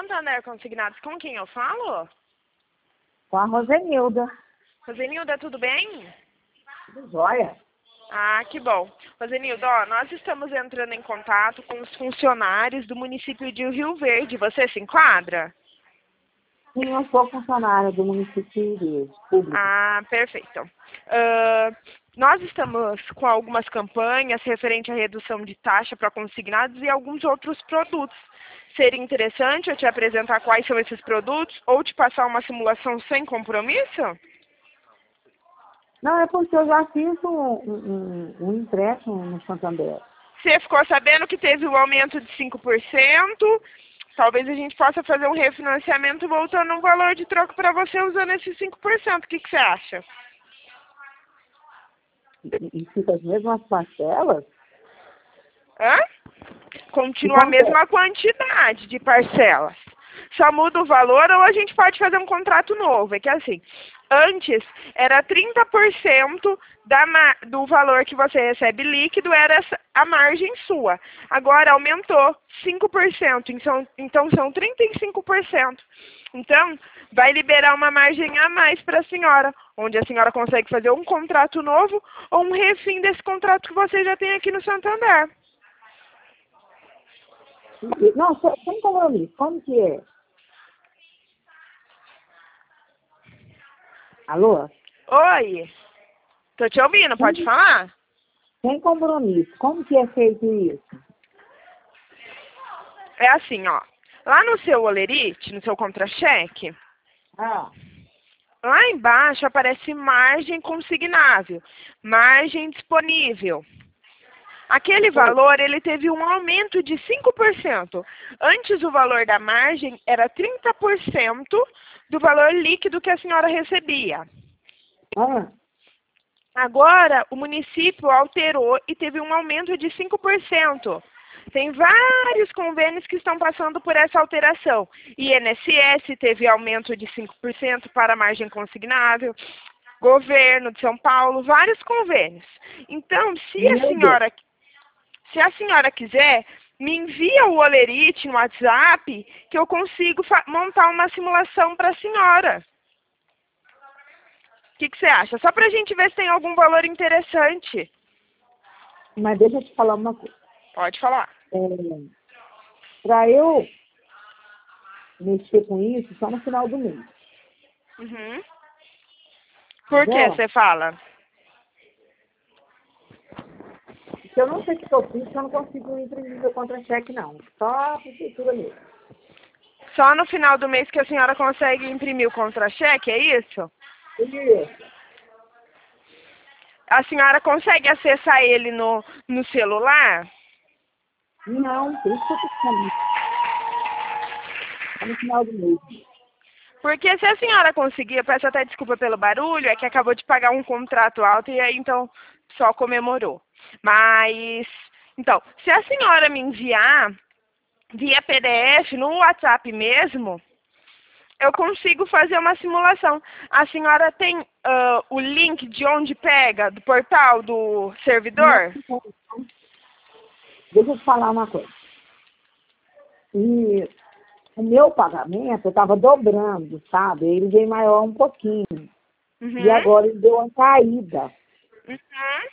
Santander Consignados, com quem eu falo? Com a Rosenilda. Rosenilda, tudo bem? Tudo jóia. Ah, que bom. Rosenilda, ó, nós estamos entrando em contato com os funcionários do município de Rio Verde. Você se enquadra? Sim, eu sou funcionária do município de público. Ah, perfeito. Nós estamos com algumas campanhas referente à redução de taxa para consignados e alguns outros produtos. Seria interessante eu te apresentar quais são esses produtos ou te passar uma simulação sem compromisso? Não, é porque eu já fiz um empréstimo no Santander. Você ficou sabendo que teve um aumento de 5%? Talvez a gente possa fazer um refinanciamento voltando um valor de troco para você usando esses 5%. O que você acha? E fica as mesmas parcelas? Hã? Continua a mesma quantidade de parcelas. Só muda o valor ou a gente pode fazer um contrato novo. É que assim, antes era 30% do valor que você recebe líquido, era a margem sua. Agora aumentou 5%, então são 35%. Então, vai liberar uma margem a mais para a senhora, onde a senhora consegue fazer um contrato novo ou um refim desse contrato que você já tem aqui no Santander. Não, sem compromisso. Como que é? Alô? Oi, tô te ouvindo, pode falar? Sem compromisso. Como que é feito isso? É assim, ó. Lá no seu olerite, no seu contra-cheque, Ah, lá embaixo aparece margem consignável, margem disponível. Aquele valor, ele teve um aumento de 5%. Antes, o valor da margem era 30% do valor líquido que a senhora recebia. Agora, o município alterou e teve um aumento de 5%. Tem vários convênios que estão passando por essa alteração. INSS teve aumento de 5% para a margem consignável. Governo de São Paulo, vários convênios. Então, se a senhora quiser, me envia o olerite no WhatsApp que eu consigo montar uma simulação para a senhora. O que você acha? Só para a gente ver se tem algum valor interessante. mas deixa eu te falar uma coisa. Pode falar. Para eu mexer com isso, só no final do mês. Uhum. Por que você fala? Porque eu não sei o que eu fiz, eu não consigo imprimir meu contra-cheque, não. Só a prefeitura mesmo. Só no final do mês que a senhora consegue imprimir o contra-cheque, é isso? Isso. A senhora consegue acessar ele no celular? Não, por isso que eu tô falando. Só no final do mês. Porque se a senhora conseguir, eu peço até desculpa pelo barulho, é que acabou de pagar um contrato alto e aí então só comemorou. Mas, então, se a senhora me enviar via PDF no WhatsApp mesmo, eu consigo fazer uma simulação. A senhora tem o link de onde pega, do portal, do servidor? Deixa eu te falar uma coisa. E o meu pagamento, eu estava dobrando, sabe? Ele veio maior um pouquinho. Uhum. E agora ele deu uma caída. Uhum.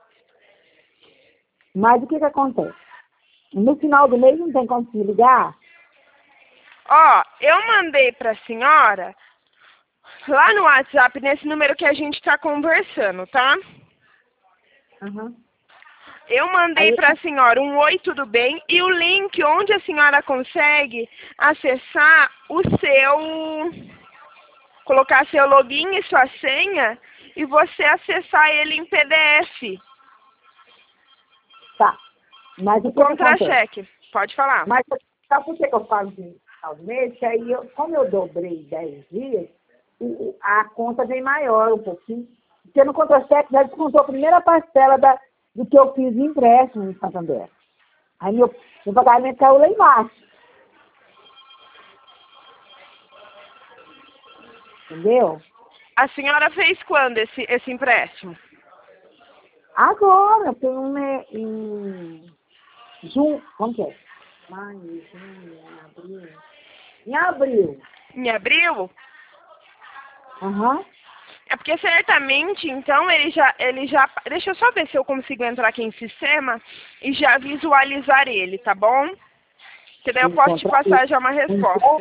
Mas o que acontece? No final do mês não tem como se ligar? Ó, eu mandei para a senhora lá no WhatsApp, nesse número que a gente está conversando, tá? Uhum. Eu mandei para a senhora um oi, tudo bem? E o link onde a senhora consegue acessar o seu... Colocar seu login e sua senha e você acessar ele em PDF. Tá. Mas o que acontece? Contra-cheque. Pode falar. Mas sabe por que eu falo de final do mês? Que aí, como eu dobrei 10 dias, a conta vem maior um pouquinho. Porque no contra-cheque já descontou a primeira parcela do que eu fiz de empréstimo no Santander. Aí meu pagamento caiu lá embaixo. Entendeu? A senhora fez quando esse empréstimo? Agora, tem em junho. Como que é? Maio, junho, abril. Em abril. Em abril? Aham. É porque certamente, então, ele já... Deixa eu só ver se eu consigo entrar aqui em sistema e já visualizar ele, tá bom? Que daí eu posso te Encontra aí. passar já uma resposta.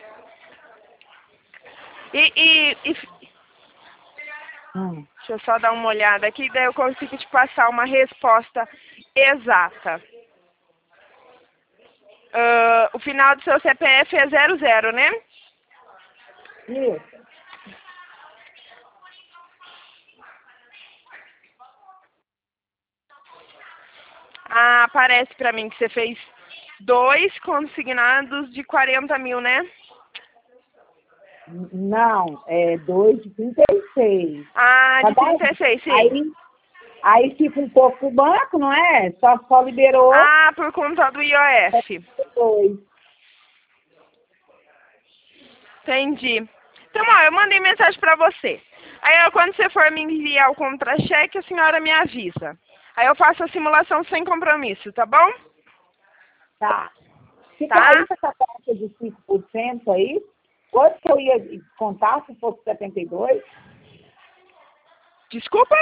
E deixa eu só dar uma olhada aqui, daí eu consigo te passar uma resposta exata. O final do seu CPF é 00, né? Isso. Ah, aparece pra mim que você fez 2 consignados de 40 mil, né? Não, é 2 de 36. Ah, Tá de bom? 36, sim. Aí fica um pouco pro banco, não é? Só liberou Ah, por conta do IOF. 2. Entendi. Então, ó, eu mandei mensagem pra você. Aí, ó, quando você for me enviar o contra-cheque, a senhora me avisa. Aí eu faço a simulação sem compromisso, tá bom? Tá. Se Tá? cair essa taxa de 5% aí, quanto que eu ia contar se fosse 72? Desculpa?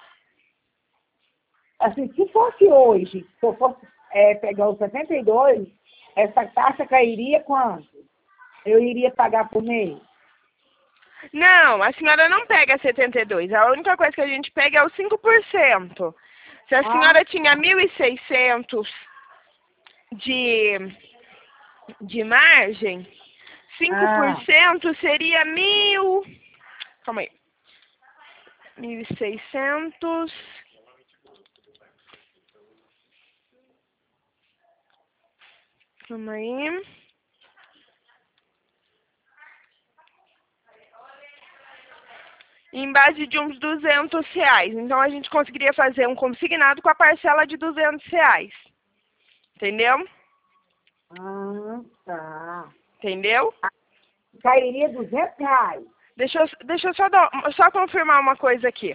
Assim, se fosse hoje, se eu fosse pegar os 72, essa taxa cairia quanto? Eu iria pagar por mês? Não, a senhora não pega 72. A única coisa que a gente pega é os 5%. Se a Ah, senhora tinha 1.600 de margem, cinco por ah, cento seria 1.000... Calma aí. 1.600... Calma aí. Em base de uns R$ 200. Então, a gente conseguiria fazer um consignado com a parcela de R$ 200. Entendeu? tá. Entendeu? Cairia R$ 200. Deixa eu só confirmar uma coisa aqui.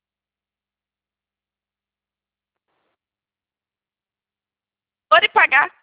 Pode pagar.